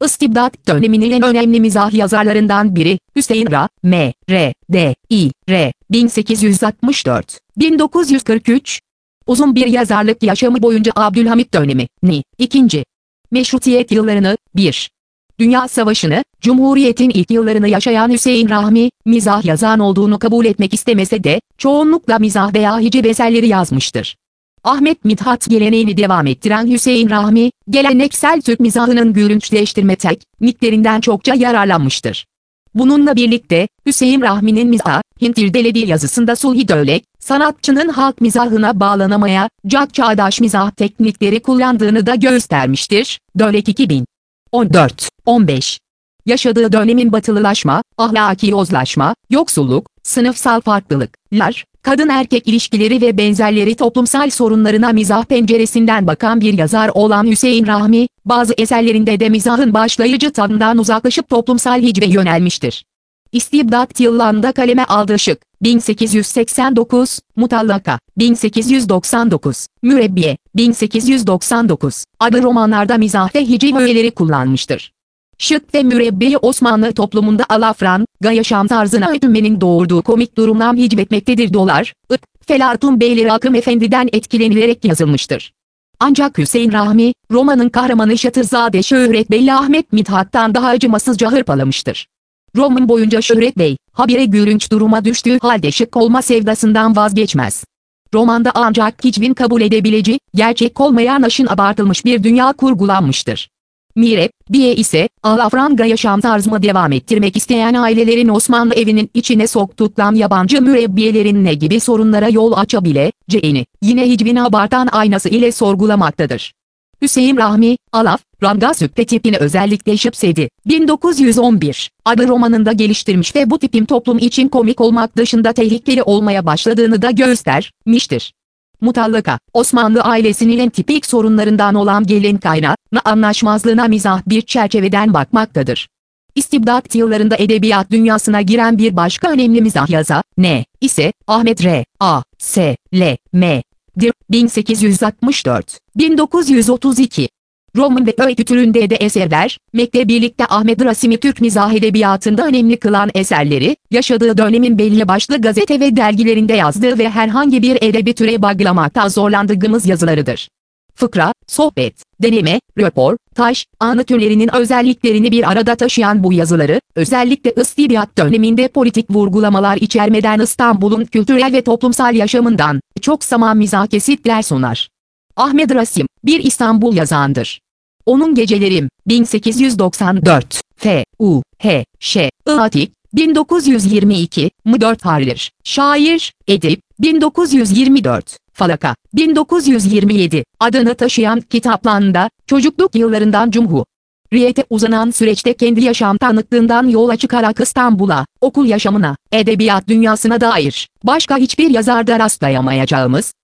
İstibdat döneminin en önemli mizah yazarlarından biri, Hüseyin Rahmi, R.D.İ.R. 1864-1943. Uzun bir yazarlık yaşamı boyunca Abdülhamit dönemini, 2. Meşrutiyet yıllarını, 1. Dünya Savaşı'nı, Cumhuriyet'in ilk yıllarını yaşayan Hüseyin Rahmi, mizah yazan olduğunu kabul etmek istemese de, çoğunlukla mizah veya hiciv eserleri yazmıştır. Ahmet Mithat geleneğini devam ettiren Hüseyin Rahmi, geleneksel Türk mizahının gülünçleştirme tekniklerinden çokça yararlanmıştır. Bununla birlikte, Hüseyin Rahmi'nin mizahı, Hint irdelediği yazısında sulhi döylek, sanatçının halk mizahına bağlanamaya, çağdaş mizah teknikleri kullandığını da göstermiştir. Döylek 2014-15. Yaşadığı dönemin batılılaşma, ahlaki yozlaşma, yoksulluk, sınıfsal farklılıklar, kadın-erkek ilişkileri ve benzerleri toplumsal sorunlarına mizah penceresinden bakan bir yazar olan Hüseyin Rahmi, bazı eserlerinde de mizahın başlayıcı tadından uzaklaşıp toplumsal hicve yönelmiştir. İstibdat yıllarında kaleme aldığı Şık, 1889, Mutallaka, 1899, Mürebbiye, 1899 adlı romanlarda mizah ve hiciv öğeleri kullanmıştır. Şık ve Mürebbiye Osmanlı toplumunda alafranga yaşam tarzına ötünmenin doğurduğu komik durumdan hicvetmektedir. Felatun Beyleri Akım Efendi'den etkilenilerek yazılmıştır. Ancak Hüseyin Rahmi, romanın kahramanı Şatırzade Şöhret Bey'i Ahmet Mithat'tan daha acımasızca hırpalamıştır. Roman boyunca Şöhret Bey, habire gülünç duruma düştüğü halde şık olma sevdasından vazgeçmez. Romanda ancak hicvin kabul edebileceği, gerçek olmayan aşın abartılmış bir dünya kurgulanmıştır. Mürebbiye ise, alafranga yaşam tarzını devam ettirmek isteyen ailelerin Osmanlı evinin içine soktuktan yabancı mürebbiyelerin ne gibi sorunlara yol açabileceğini, yine hicvini abartan aynası ile sorgulamaktadır. Hüseyin Rahmi, alafranga tipini özellikle Şıpsedi, 1911 adlı romanında geliştirmiş ve bu tipin toplum için komik olmak dışında tehlikeli olmaya başladığını da göstermiştir. Mutallaka, Osmanlı ailesinin en tipik sorunlarından olan gelin kaynağına anlaşmazlığına mizah bir çerçeveden bakmaktadır. İstibdat yıllarında edebiyat dünyasına giren bir başka önemli mizah yazarı ise Ahmet R.A.S.L.M.'dir. 1864-1932. Roman ve öykü türünde de eserler, Mek'le birlikte Ahmet Rasim'i Türk mizah edebiyatında önemli kılan eserleri, yaşadığı dönemin belli başlı gazete ve dergilerinde yazdığı ve herhangi bir edebi türe bağlamakta zorlandığımız yazılarıdır. Fıkra, sohbet, deneme, röportaj, anı türlerinin özelliklerini bir arada taşıyan bu yazıları, özellikle İstibdat döneminde politik vurgulamalar içermeden İstanbul'un kültürel ve toplumsal yaşamından çok zaman mizah kesitler sunar. Ahmet Rasim, bir İstanbul yazandır. Onun Gecelerim, 1894, F.U.H.Ş. Atik, 1922, M4 Harlir, şair, edip, 1924, Falaka, 1927, adını taşıyan kitaplarında, çocukluk yıllarından Cumhuriyete uzanan süreçte kendi yaşam tanıklığından yola çıkarak İstanbul'a, okul yaşamına, edebiyat dünyasına dair, başka hiçbir yazarda rastlayamayacağımız,